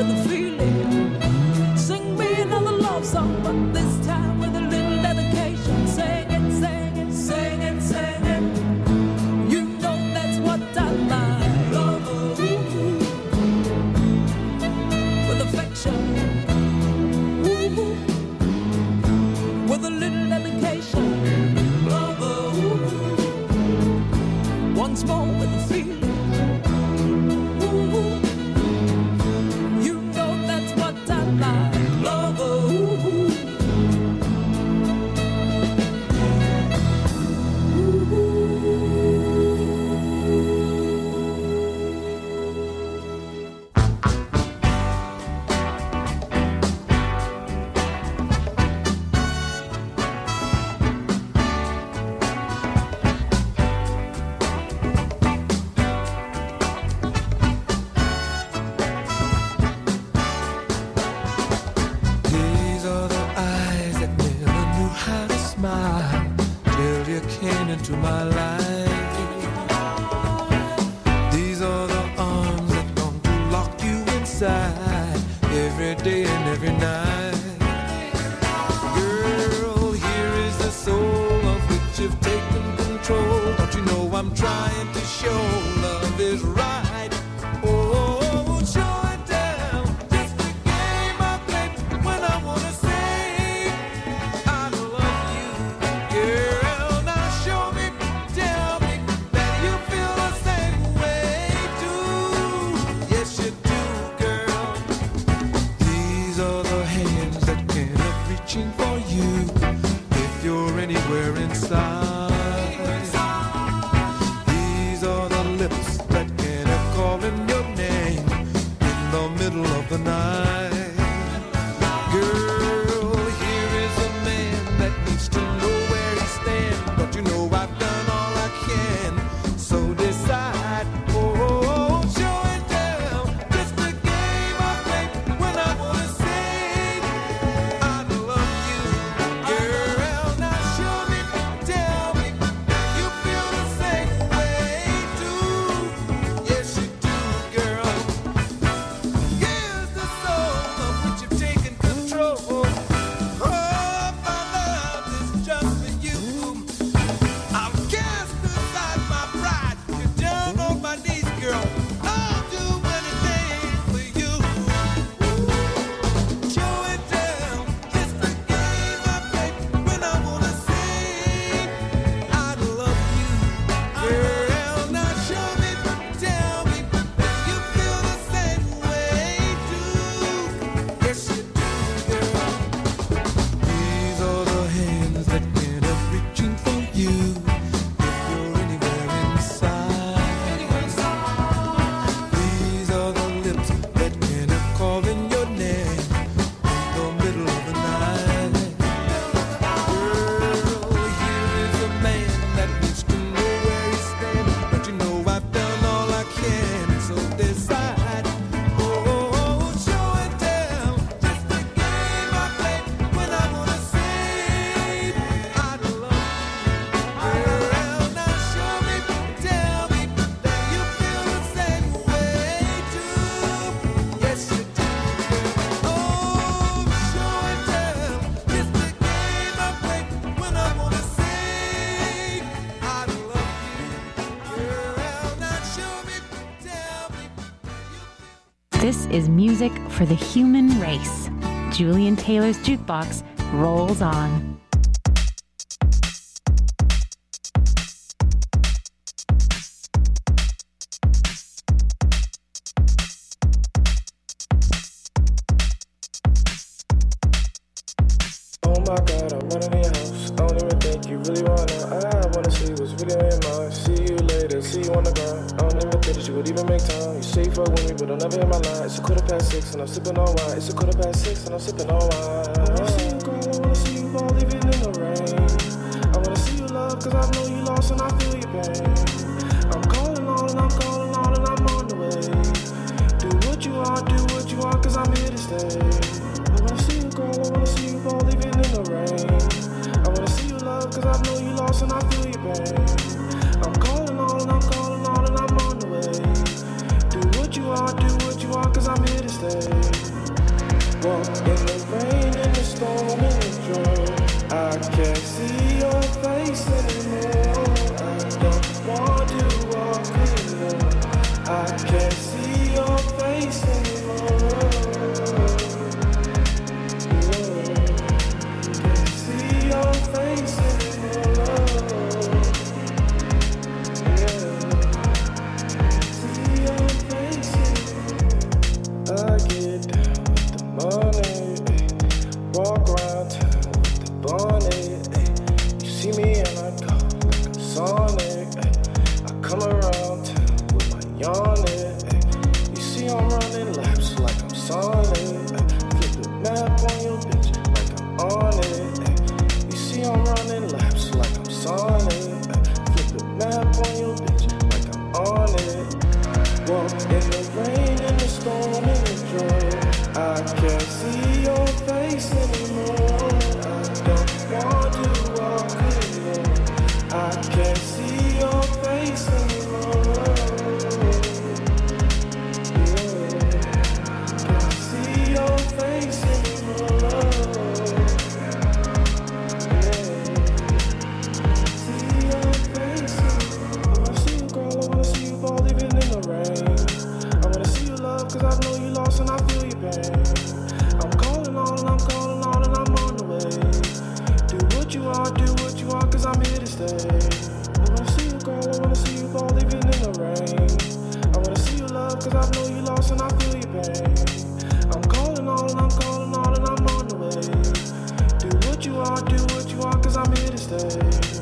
with the feeling. Sing me another love song, but this time with a little dedication. Sing it, sing it, sing it, sing it. You know that's what I like. Love, with affection. With a little dedication. Love, once more with the feeling. You know that's what I like. Love, These are the eyes that never knew how to smile till you came into my life. These are the arms that long to lock you inside every day and every night. Girl, here is the soul of which you've taken control. Don't you know I'm trying to show love is right? Oh, show and tell, just a game I play when I wanna say I love you. Girl, now show me, tell me that you feel the same way too. Yes, you do, girl. These are the hands that get up reaching for you if you're anywhere inside. These are the lips that get up calling your name in the middle of the night. Girl, here is a man that needs to know where he stands. Don't you know I've done all I can? So decide. Oh, show and tell, just a game I play when I wanna say I love you. Girl, now show me, tell me that you feel the same way too. Yes, you do, girl. Here's the soul of which you've taken control. Oh, my love is just for you. I'll cast aside my pride. You're down on my knees, girl. I'll do anything for you. Show and tell, just a game I play when I wanna say I love you. Girl, now show me, tell me that you feel the same way too. Yes, you do, girl. These are the hands that get up reaching for you if you're anywhere inside. These are the lips that get up calling your name in the middle of the night. Girl, here is a man that needs to know where he stands. Don't you know I've done all I can? So decide. Oh, show and tell, just a game I play when I wanna say I love you. Girl, now show me, tell me that you feel the same way too. Yes, you do, girl. Oh, show and tell, just a game I play when I wanna say I love you. Girl, now show me, tell me that you feel. This is music for the human race. Julian Taylor's Jukebox rolls on. Oh my God, I'm running in your house. I don't even think you really wanna. I wanna see what's really in your mind. See you later, see you on the ground. I don't even think that you would even make time. You say you fuck with me, but I'll never hit my line. It's 6:15 and I'm sipping on wine. It's 6:15 and I'm sipping on wine. I wanna see you, girl. I wanna see you all leaving in the rain. I wanna see you, love, cause I know you lost and I feel your pain. I'm calling on and I'm calling on and I'm on the way. Do what you want, cause I'm here to stay. I wanna see you, girl. I wanna see you all leaving in the rain. I wanna see you, love, cause I know you lost and I feel your pain. I'm calling on and I'm calling on and I'm on the way. Do what you want, cause I'm here to stay. solid. Flip the map on your bitch like I'm on it. You see I'm running laps like I'm solid. Flip the map on your bitch like I'm on it. Walk in the rain, in the storm, in the drought. I can't see your face anymore. I don't want to walk alone. I can't see your face anymore. Can't see your face anymore. See your face anymore. I wanna see you, girl. I wanna see you ball even in the rain. I wanna see you love, cause I know you lost and I feel your pain. I'm calling all and I'm calling all and I'm on the way. Do what you want, cause I'm here to stay. I wanna see you, girl, I wanna see you ball even in the rain. I wanna see you love, cause I know you lost and I feel your pain. I'm calling all and I'm calling all and I'm on the way. Do what you want, cause I'm here to stay.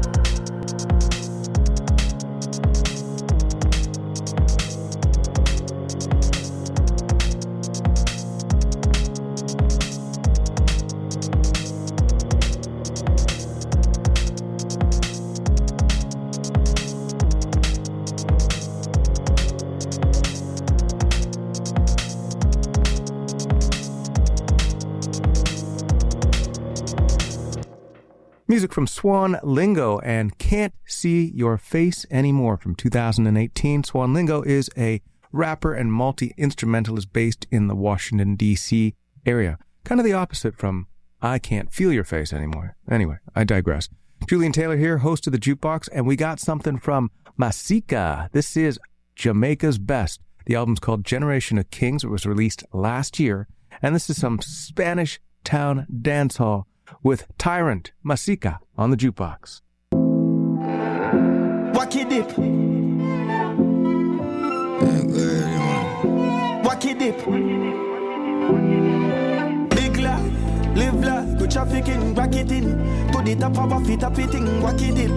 Music from Swan Lingo and Can't See Your Face Anymore from 2018. Swan Lingo is a rapper and multi-instrumentalist based in the Washington, D.C. area. Kind of the opposite from I Can't Feel Your Face Anymore. Anyway, I digress. Julian Taylor here, host of The Jukebox, and we got something from Masika. This is Jamaica's Best. The album's called Generation of Kings. It was released last year, and this is some Spanish town dancehall with Tyrant Masika on The Jukebox. Wacky dip. Wacky dip. Big life, live life, good trafficking, rack it in. To the top of a fit up it in, wacky dip.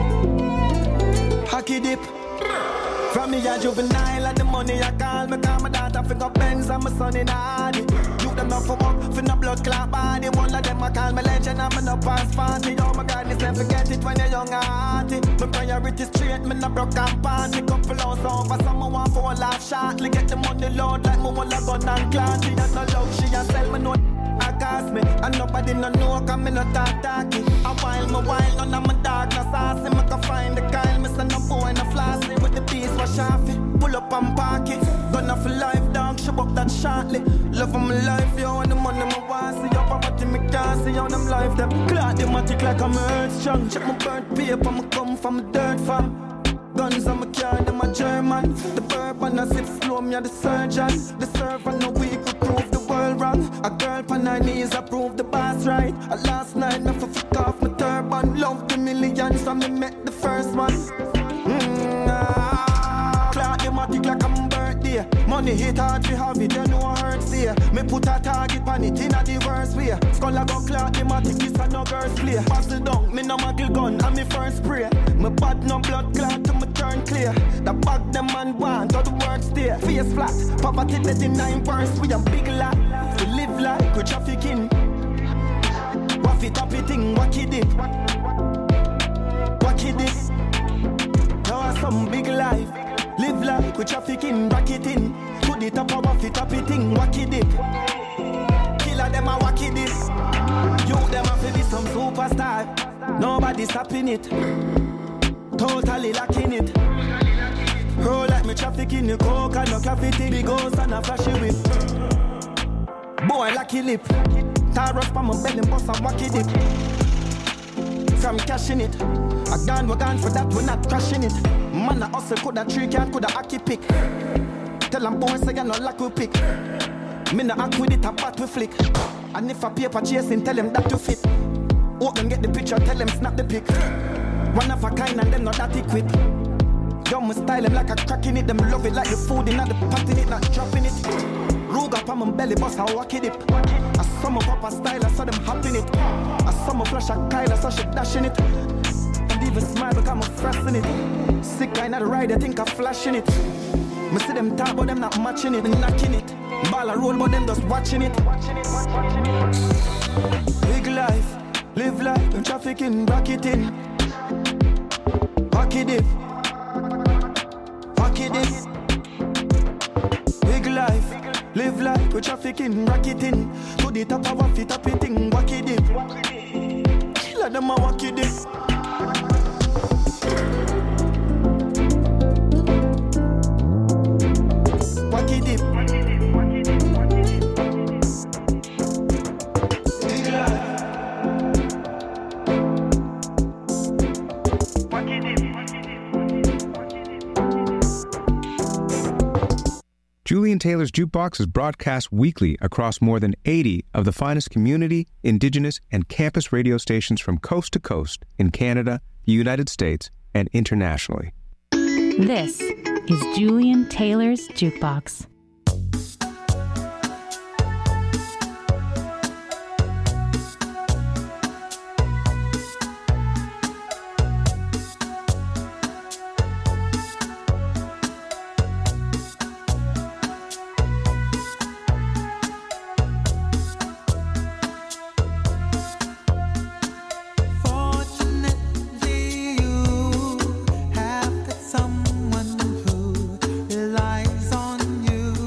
Hacky dip. From me a juvenile and the money I call me call my daughter fi go Benz and my son in Hardy. You them not for work, fi no blood clot body. One of them I call me legend and me no pass party. Oh my God, this never forget it when you're young and hearty. My priority straight, me no broke and party. Couple hours over, someone want for a laugh shortly. Get the money load like me want a gun and clan. She has no love, she a sell me no I cast me, and nobody no know, cause me no talky. A while, none of my dog no saucy. Me can find the Kyle, me say no boy no flossy. With the piece wash off it, pull up and park it. Gonna for life, dog, show up that shortly. Love of my life, yo, and the money me want. See up, poverty me can't see how them life them. Clock them a tick like I'm earth strong. Check my birth paper, me come from a dirt farm. Guns on my car, them a German. The bourbon a sip slow, me a the surgeon. The servant no weak could prove the world wrong. A girl on her knees approve the boss right. Last night me for fuck off my turban. Love the millions, so me met the first one. Clock them a tick like I'm birthday. Money hit hard, we have it, you know I hurt there. Me put a target on it in a the worst way. Skull a go clock them a tick, this a no girls play. Pass it down, me no muggle gun, and me first spray. Me bad no blood clot to me turn clear. The bag them man want, all the work stay. Face flat, poverty dead in 9 verse. We a big lot, we live like we trafficking. Waffy tappy thing, wacky dip. Wacky dip. Now some big life. Live like we trafficking, rack it in. To the top of a fit tappy thing, wacky dip. Killer them a wacky dip. You them a fi be some superstar. Nobody stopping it. Totally lacking it. Roll like me trafficking the coke and no caffeine. Big ghost and a flashy whip. Boy lucky lip. Tar up on my belly, bust a wacky dip. From cashing it. A gun, we're gone for that, we're not crashing it. Man, a hustle, coulda 3 can, coulda hockey pick. Tell them boys, say, you no luck we pick. Me no act with it, a bat we flick. And if a paper chasing, tell them that you fit. Open, get the picture, tell them snap the pic. One of a kind and them not that equipped. Yo, me style them like a crack in it. Them love it like the food in the pot in it, not dropping it. Rug up on my belly, bust a wacky dip. I saw my papa style, I saw them hopping it. I saw my flash a Kyle, I saw she dashing it. And even smile because I'm frosting it. Sick guy not the ride, I think I'm flashing it. Me see them talk, but them not matching it, knocking it. Ball a roll, but them just watching it. Big life, live life, no trafficking, bracketing. Pocket it, pocket it. Big life, live life, no trafficking, racketing. To the top of a fit up it thing, wack it dip. Let them a wack it dip. Wack it dip. Julian Taylor's Jukebox is broadcast weekly across more than 80 of the finest community, indigenous, and campus radio stations from coast to coast in Canada, the United States, and internationally. This is Julian Taylor's Jukebox. Someone who relies on you.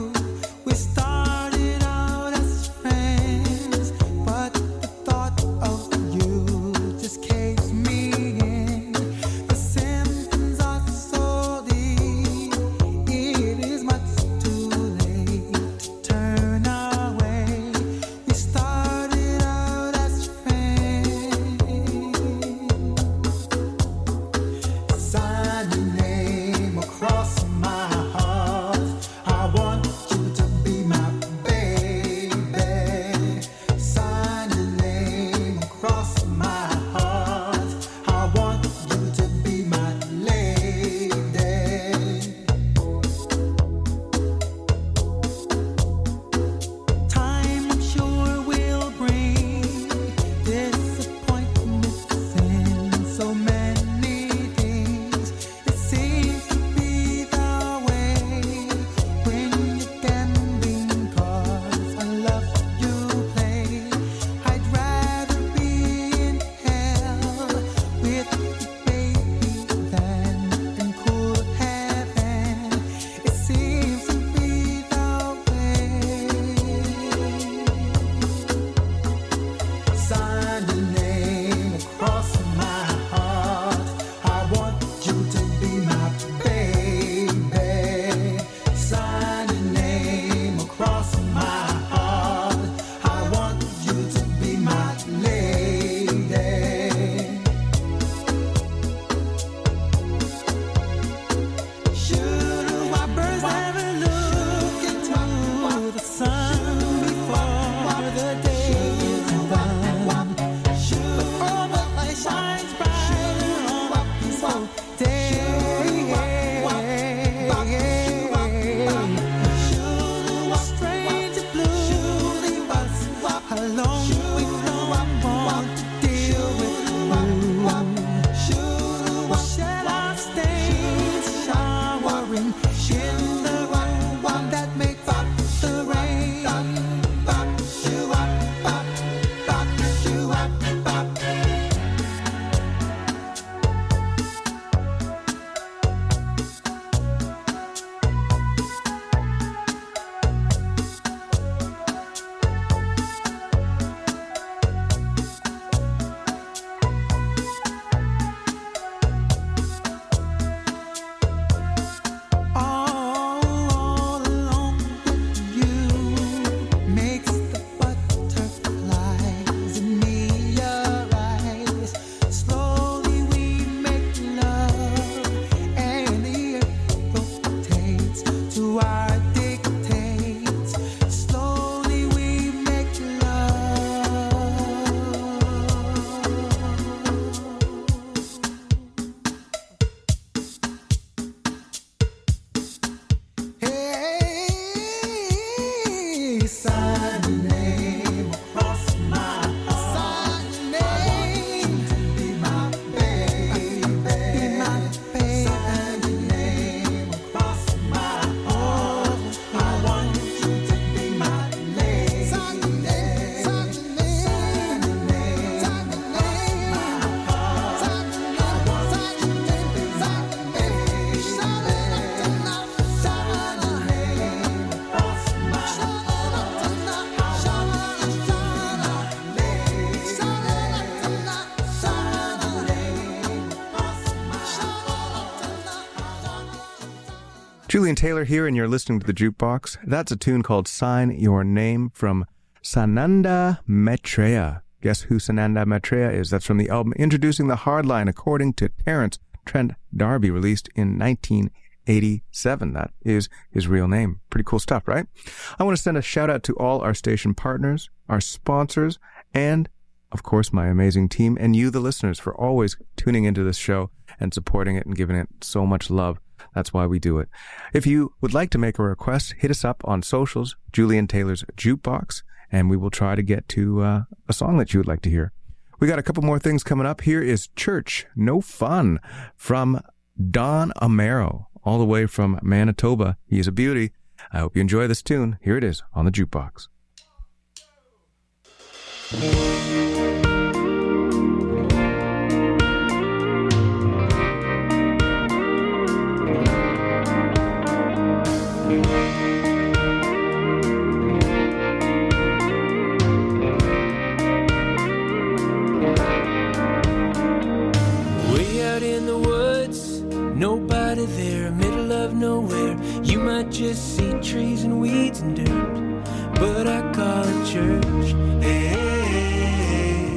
Julian Taylor here, and you're listening to The Jukebox. That's a tune called Sign Your Name from Sananda Maitreya. Guess who Sananda Maitreya is? That's from the album Introducing the Hardline, according to Terence Trent D'Arby, released in 1987. That is his real name. Pretty cool stuff, right? I want to send a shout out to all our station partners, our sponsors, and, of course, my amazing team, and you, the listeners, for always tuning into this show and supporting it and giving it so much love. That's why we do it. If you would like to make a request, hit us up on socials, Julian Taylor's Jukebox, and we will try to get to a song that you would like to hear. We got a couple more things coming up. Here is Church No Fun from Don Amaro, all the way from Manitoba. He is a beauty. I hope you enjoy this tune. Here it is on the Jukebox. Nobody there, middle of nowhere. You might just see trees and weeds and dirt, but I call it church. Hey,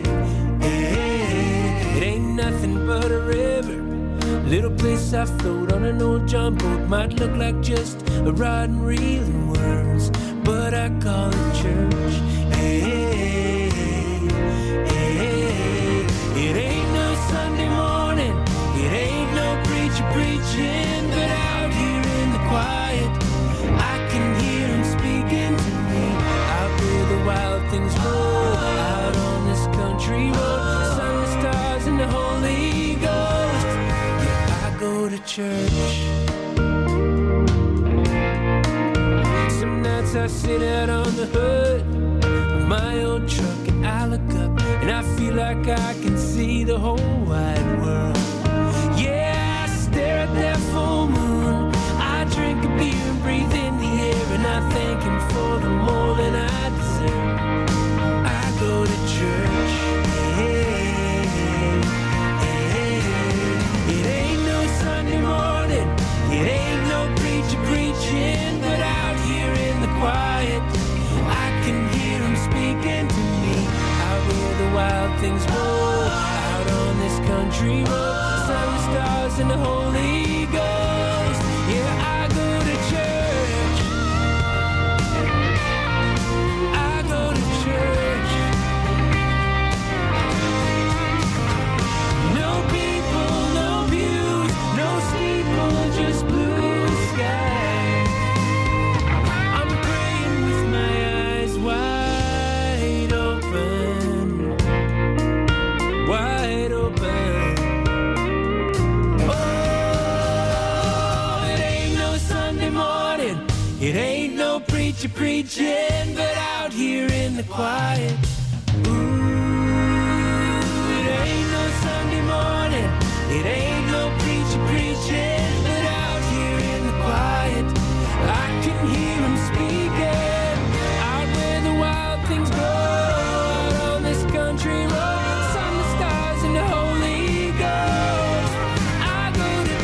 it ain't nothing but a river. Little place I float on an old John boat. Might look like just a rod and reel and worms, but I call it church. Hey, it ain't no Sunday morning. It ain't no preacher preaching, but out here in the quiet, I can hear him speaking to me. Out where the wild things roll, out on this country road, sun, the stars, and the Holy Ghost. Yeah, I go to church. Some nights I sit out on the hood of my old truck and I look up and I feel like I can see the whole wide world. Yeah, I stare at that full moon. I drink a beer and breathe in the air, and I thank him for the more than I deserve. I go to church. It ain't no Sunday morning. It ain't no preacher preaching, but out here in the quiet, I can hear him speaking to me. Out where the wild things roll, out on this country road, sun, stars, and the Holy Ghost. Yeah, I go to church. I go to church. No people, no views, no steeple, just blue sky. I'm praying with my eyes wide open. Wide open. It ain't no preacher preaching, but out here in the quiet. Ooh, it ain't no Sunday morning. It ain't no preacher preaching, but out here in the quiet, I can hear him speaking. Out where the wild things grow, out on this country road, sun, the stars, and the Holy Ghost. I go to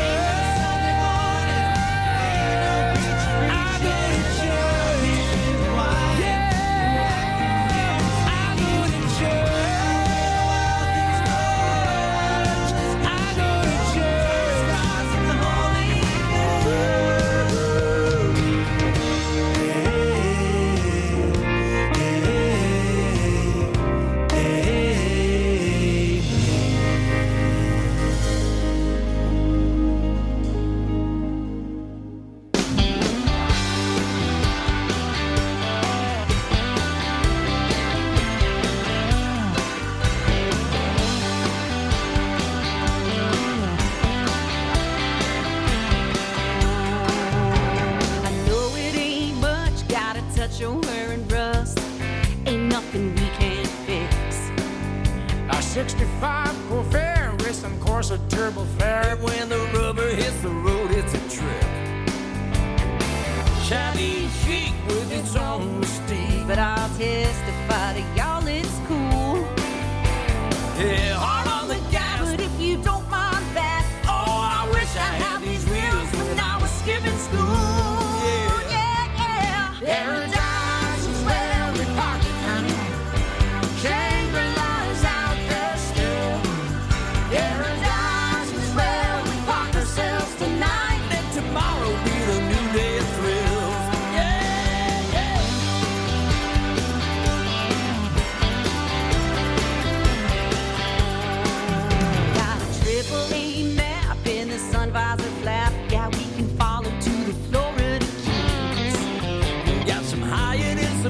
you're wearing rust, ain't nothing we can't fix. A 65 Corvair with some Corsa turbo flare. And when the rubber hits the road, it's a trip. Shabby chic with its own mystique, but I'll testify to y'all it's cool. Yeah, hard on the gas, but if you don't mind that, oh, I wish I had these wheels when I was skipping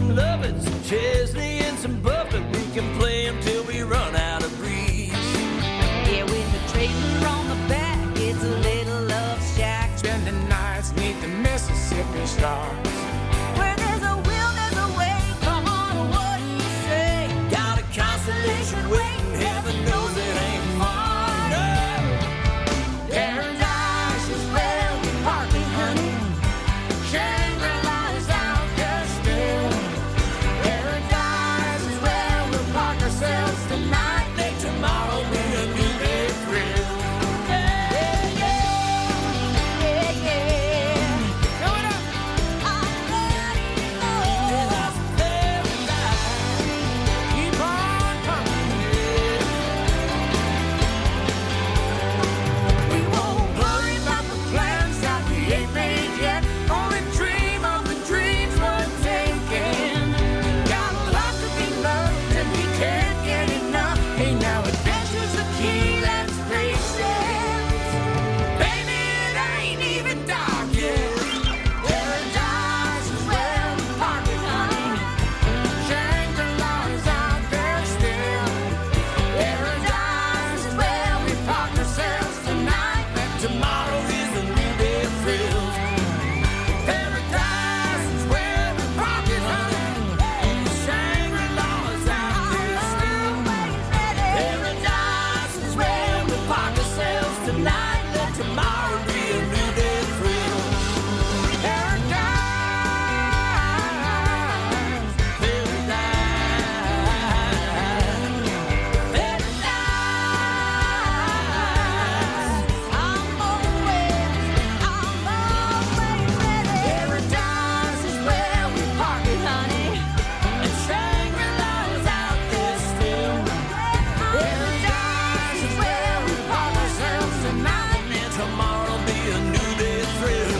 some lovin', some Chesney and some Buffett. We can play 'em till we run out of breeze. Yeah, with the trailer on the back, it's a little love shack. Spending nights neath the Mississippi stars. Where there's a will, there's a way. Come on, what do you say? Got a constellation waiting, heaven knows it ain't far. No. Paradise is where we park it, honey. Shangri-La is out there still. Paradise is where we'll park ourselves tonight. Make tomorrow be a new day thrill. Yeah, yeah, yeah. Coming up. I'm ready to go. That's paradise. Keep on coming. We won't worry about the plans that we ain't made yet. Only dream of the dreams we're taking. Got a lot to be loved and we can't get enough. Hey, now adventure's the key, let's face it. Baby, it ain't even dark yet. Paradise is where we park it, honey. Shangri-La is out there still. Paradise is where we park ourselves tonight. And tomorrow is a new day of thrills. Paradise is where we park it, honey. Shangri-La is out there still. Paradise is where we park ourselves tonight. Let tomorrow be a new day of thrills. Paradise is where we park it, honey. And Shangri-La is out there still. Paradise is where we park ourselves tonight. And tomorrow be a new day of thrills.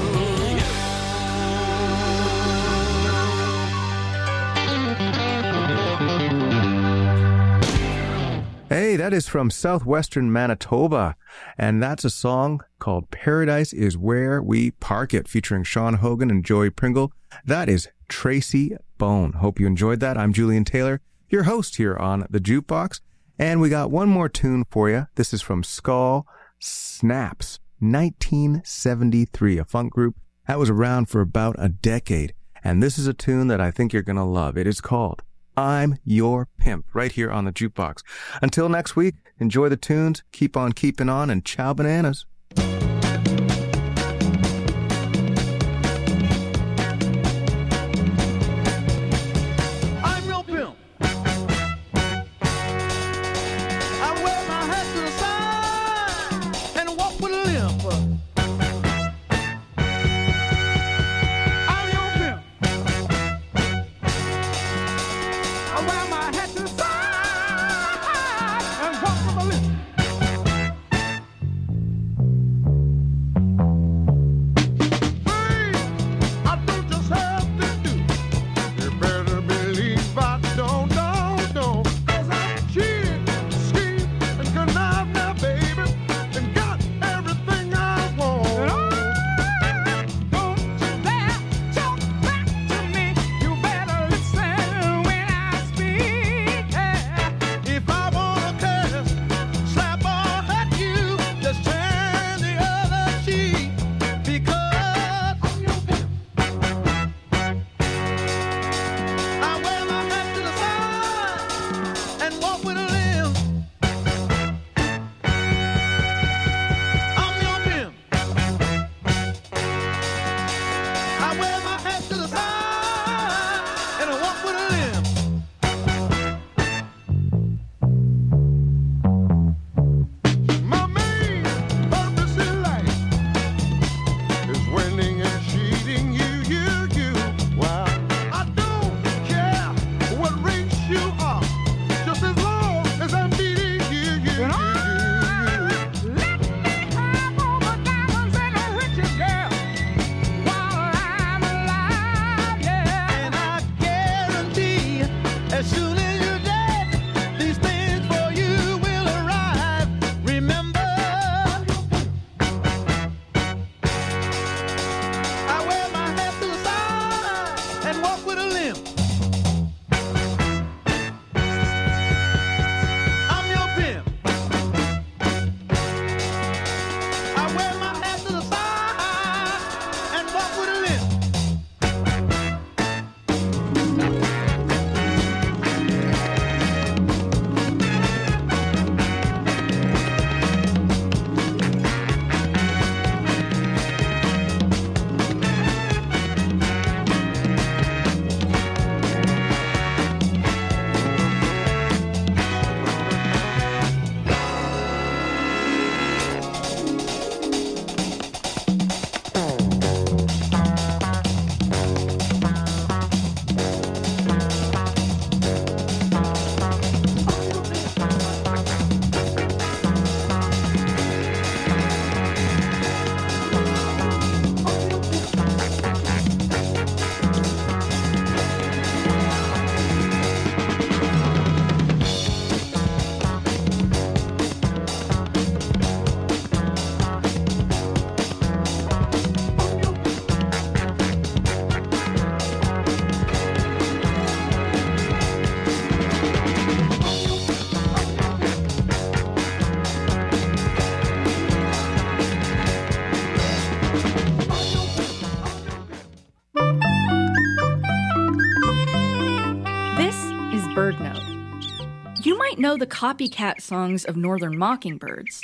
Hey, that is from southwestern Manitoba, and that's a song called Paradise is Where We Park It, featuring Sean Hogan and Joey Pringle. That is Tracy Bone. Hope you enjoyed that. I'm Julian Taylor, your host here on The Jukebox, and we got one more tune for you. This is from Skull Snaps, 1973, a funk group that was around for about a decade, and this is a tune that I think you're going to love. It is called I'm Your Pimp, right here on The Jukebox. Until next week, enjoy the tunes, keep on keeping on, and ciao bananas. I'm your pimp. I wear my hat to the side and walk with a limp. I'm your pimp. I wear my hat to the side and walk with a limp. Speak. Bird Note. You might know the copycat songs of northern mockingbirds.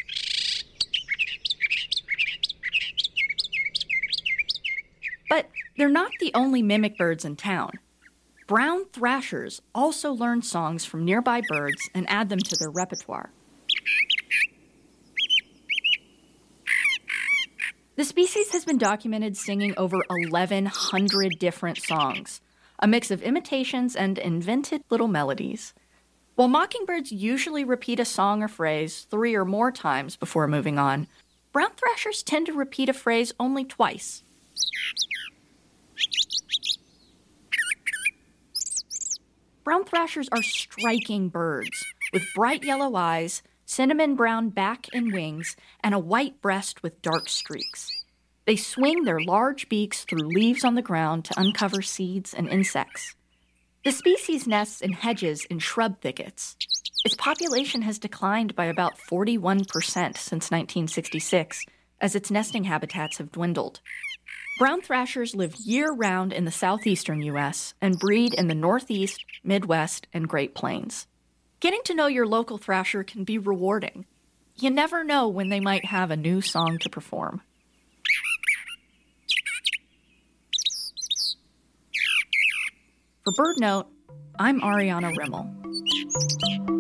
But they're not the only mimic birds in town. Brown thrashers also learn songs from nearby birds and add them to their repertoire. The species has been documented singing over 1,100 different songs, a mix of imitations and invented little melodies. While mockingbirds usually repeat a song or phrase 3 or more times before moving on, brown thrashers tend to repeat a phrase only twice. Brown thrashers are striking birds with bright yellow eyes, cinnamon brown back and wings, and a white breast with dark streaks. They swing their large beaks through leaves on the ground to uncover seeds and insects. The species nests in hedges and shrub thickets. Its population has declined by about 41% since 1966, as its nesting habitats have dwindled. Brown thrashers live year-round in the southeastern U.S. and breed in the Northeast, Midwest, and Great Plains. Getting to know your local thrasher can be rewarding. You never know when they might have a new song to perform. For BirdNote, I'm Ariana Rimmel.